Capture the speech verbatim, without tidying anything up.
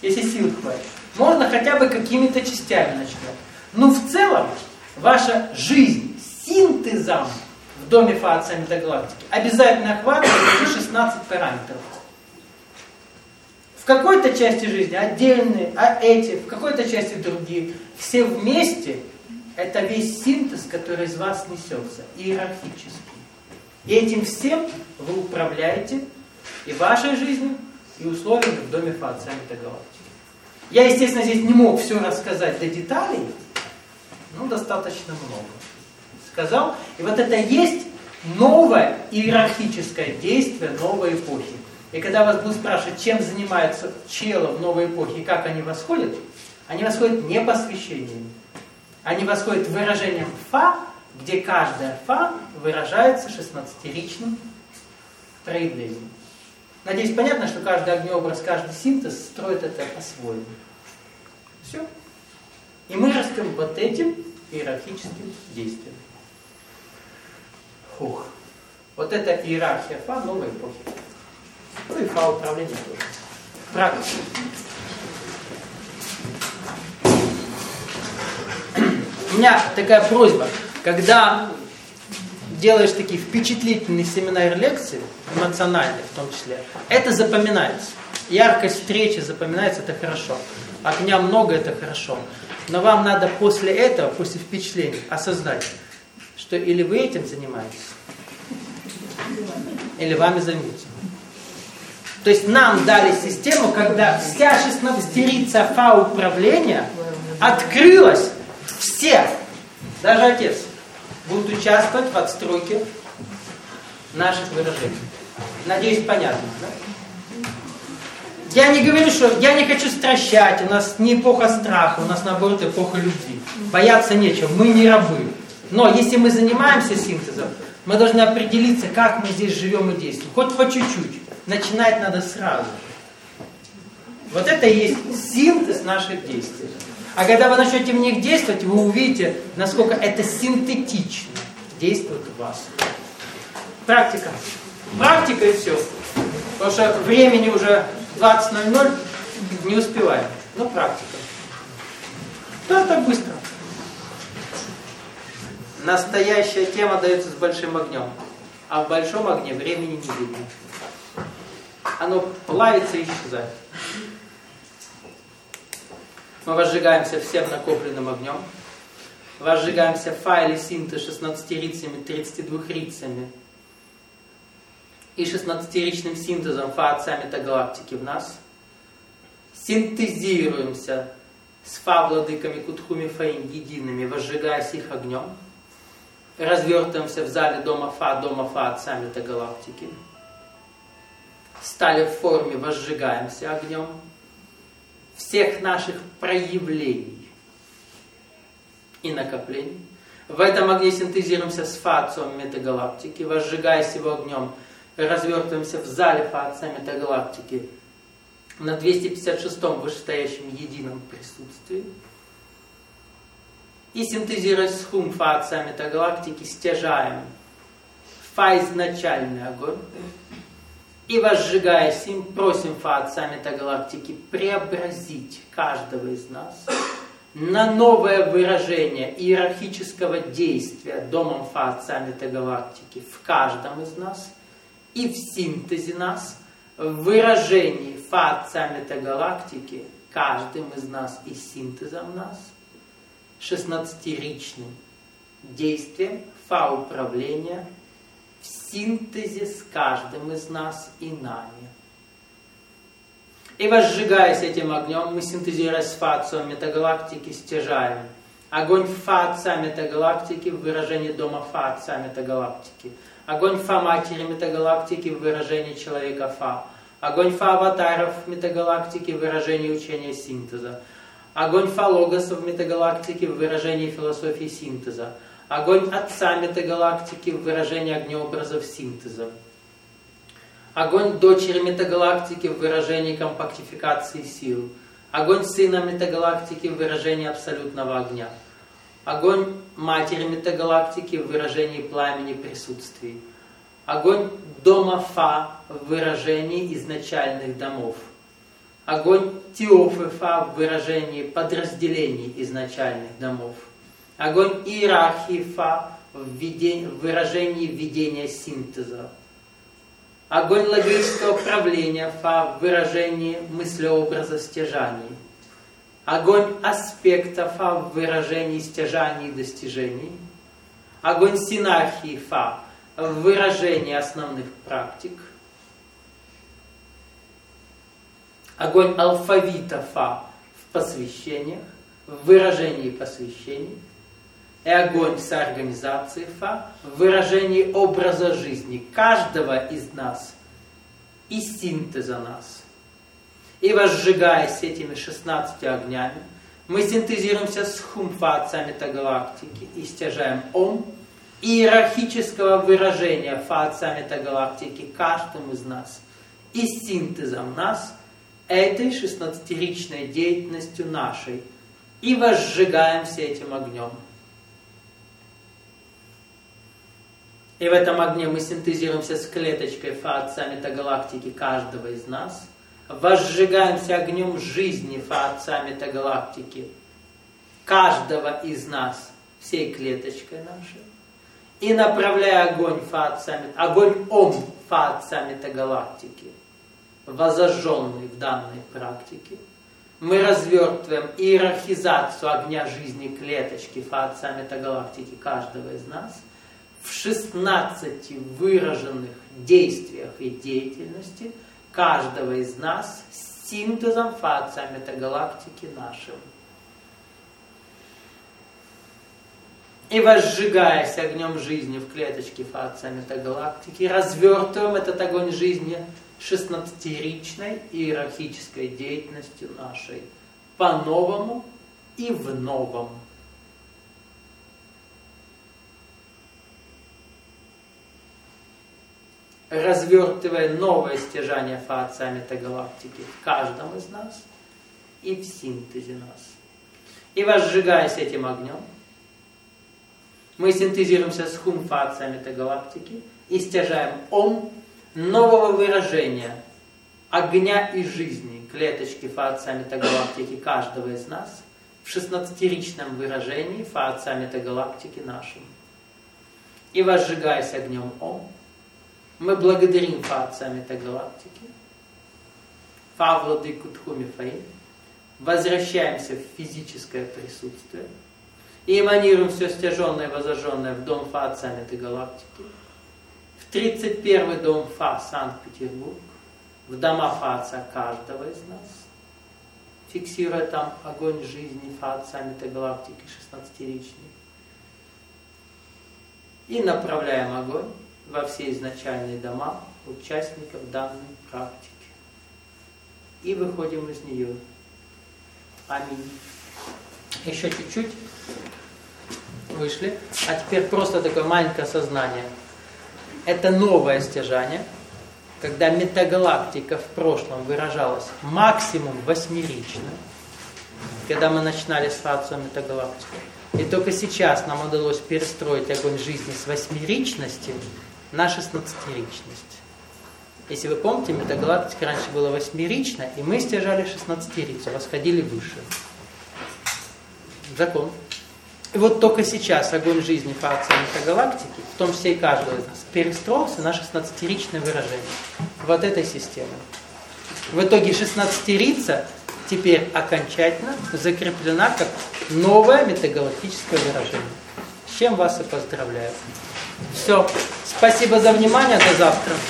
если сил хватит. Можно хотя бы какими-то частями начнем. Но в целом ваша жизнь синтезом в доме Фа Отца Метагалактики обязательно охватывает шестнадцать параметров. В какой-то части жизни отдельные, а эти, в какой-то части другие. Все вместе это весь синтез, который из вас несется, иерархический. И этим всем вы управляете и вашей жизнью, и условиями в доме Фа Отца Метагалактики. Я, естественно, здесь не мог все рассказать до деталей, но достаточно много сказал. И вот это есть новое иерархическое действие новой эпохи. И когда вас будут спрашивать, чем занимаются челы в новой эпохе и как они восходят, они восходят не посвящением. Они восходят выражением Фа, где каждая Фа выражается шестнадцатиричным проявлением. Надеюсь, понятно, что каждый огнеобраз, каждый синтез строит это по-своему. Все. И мы растем вот этим иерархическим действием. Фух. Вот это иерархия Фа новой эпохи. Ну и Фа управления тоже. Практика. У меня такая просьба, когда делаешь такие впечатлительные семинар-лекции, эмоциональные в том числе, это запоминается. Яркость встречи запоминается, это хорошо. Огня много, это хорошо. Но вам надо после этого, после впечатлений, осознать, что или вы этим занимаетесь, или вами займутся. То есть нам дали систему, когда вся шестнадцатирица Фа управления открылась, все, даже отец, будут участвовать в отстройке наших выражений. Надеюсь, понятно, да? Я не говорю, что я не хочу стращать, у нас не эпоха страха, у нас наоборот эпоха любви. Бояться нечего, мы не рабы. Но если мы занимаемся синтезом, мы должны определиться, как мы здесь живем и действуем. Хоть по чуть-чуть. Начинать надо сразу. Вот это и есть синтез наших действий. А когда вы начнете в них действовать, вы увидите, насколько это синтетично действует в вас. Практика. Практика и все. Потому что времени уже двадцать ноль ноль, не успеваем. Но практика. Да, так быстро. Настоящая тема дается с большим огнем. А в большом огне времени не видно. Оно плавится и исчезает. Мы возжигаемся всем накопленным огнем. Возжигаемся Фа или синтез шестнадцатирицами, тридцатидвухрицами. И шестнадцатиричным синтезом Фа Отца Метагалактики в нас. Синтезируемся с Фа владыками Кутхуми Фаин едиными, возжигаясь их огнем. Развертываемся в зале дома Фа, дома Фа Отца Метагалактики. Стали в форме, возжигаемся огнем всех наших проявлений и накоплений. В этом огне синтезируемся с Фа Отцом Метагалактики, возжигаясь его огнем, развертываемся в зале Фа Отца Метагалактики на двести пятьдесят шестом вышестоящем едином присутствии. И синтезируясь с Хум Фа Отца Метагалактики, стяжаем Фа изначальный огонь. И возжигаясь им, просим Фа Отца Метагалактики преобразить каждого из нас на новое выражение иерархического действия домом Фа Отца Метагалактики в каждом из нас и в синтезе нас, в выражении Фа Отца Метагалактики каждым из нас и синтезом нас, шестнадцатиричным действием Фа управления в синтезе с каждым из нас и нами. И возжигаясь этим огнем, мы, синтезируясь с Фа Отцом Метагалактики, стяжаем огонь Фа Отца Метагалактики в выражении дома Фа Отца Метагалактики, огонь Фа Матери Метагалактики в выражении человека Фа, огонь Фа Аватаров Метагалактики в выражении учения синтеза, огонь Фа Логосов Метагалактики в выражении философии синтеза, огонь Отца Метагалактики в выражении огнеобразов синтеза, огонь Дочери Метагалактики в выражении компактификации сил, огонь Сына Метагалактики в выражении абсолютного огня, огонь Матери Метагалактики в выражении пламени присутствий, огонь Дома Фа в выражении изначальных домов, Огонь Теофы Фа в выражении подразделений изначальных домов. Огонь иерархии Фа в, виде... в выражении введения синтеза. Огонь логического правления Фа в выражении мыслеобраза стяжаний. Огонь аспекта Фа в выражении стяжаний и достижений. Огонь синархии Фа в выражении основных практик. Огонь алфавита Фа в посвящениях, в выражении посвящений. И огонь соорганизации Фа в выражении образа жизни каждого из нас и синтеза нас. И возжигаясь этими шестнадцатью огнями, мы синтезируемся с хум-фа отца метагалактики и стяжаем ом иерархического выражения фа отца метагалактики каждому из нас и синтезом нас этой шестнадцатиричной деятельностью нашей и возжигаемся этим огнем. И в этом огне мы синтезируемся с клеточкой фа отца метагалактики каждого из нас, возжигаемся огнем жизни фа отца метагалактики каждого из нас, всей клеточкой нашей, и направляя огонь фа отца, огонь ом фа отца метагалактики, возожженный в данной практике, мы развертываем иерархизацию огня жизни клеточки фа отца метагалактики каждого из нас в шестнадцати выраженных действиях и деятельности каждого из нас с синтезом фа отца метагалактики нашим. И возжигаясь огнем жизни в клеточке фа отца метагалактики, развертываем этот огонь жизни шестнадцатиричной иерархической деятельностью нашей по-новому и в новом. Развертывая новое стяжание фа отца метагалактики в каждом из нас и в синтезе нас. И возжигаясь этим огнем, мы синтезируемся с хум фа отца метагалактики и стяжаем ом нового выражения огня и жизни клеточки фа отца метагалактики каждого из нас в шестнадцатиричном выражении фа отца метагалактики нашим. И возжигаясь огнем ом, мы благодарим фа отца метагалактики, фа владыку Тхуми Фаи, возвращаемся в физическое присутствие и эманируем все стяженное и возожженное в дом фа отца метагалактики, в тридцать первый дом фа Санкт-Петербург, в дома фа отца каждого из нас, фиксируя там огонь жизни фа отца метагалактики шестнадцатиричный, и направляем огонь во все изначальные дома участников данной практики. И выходим из нее. Аминь. Еще чуть-чуть. Вышли. А теперь просто такое маленькое сознание. Это новое стяжание, когда метагалактика в прошлом выражалась максимум восьмерично, когда мы начинали с фа отца метагалактики. И только сейчас нам удалось перестроить огонь жизни с восьмеричности на шестнадцатиричность. Если вы помните, метагалактика раньше была восьмерична, и мы стяжали шестнадцатирицу, восходили выше. Закон. И вот только сейчас огонь жизни фа отца метагалактики, в том числе и каждого из нас, перестроился на шестнадцатиричное выражение. Вот этой системы. В итоге шестнадцатирица теперь окончательно закреплена как новое метагалактическое выражение. С чем вас и поздравляю. Все. Спасибо за внимание. До завтра.